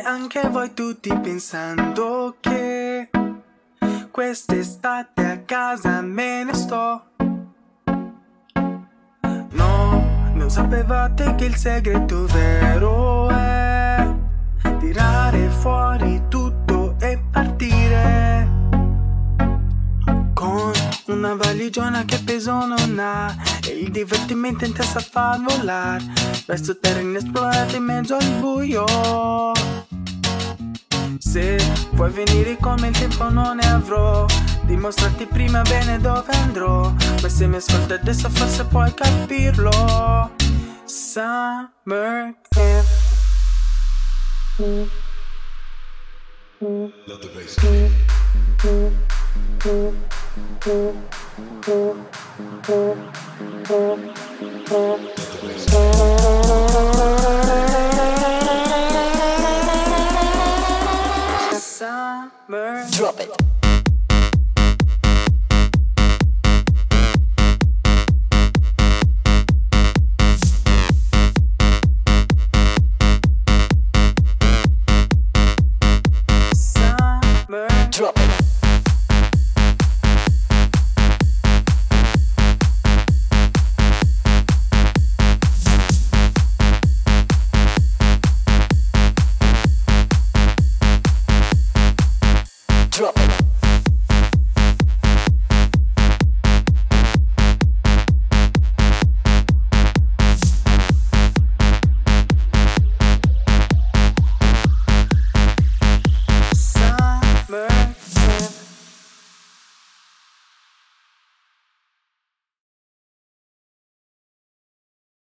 anche voi tutti pensando che quest'estate a casa me ne sto. No, non sapevate che il segreto vero è tirare fuori tutto e partire con una valigiona che peso non ha e il divertimento in testa fa volar verso terre inesplorate in mezzo al buio. Se vuoi venire con me il tempo non ne avrò, dimostrarti prima bene dove andrò, ma se mi ascolti adesso forse puoi capirlo. Summer camp. Love the bass. Love the bass.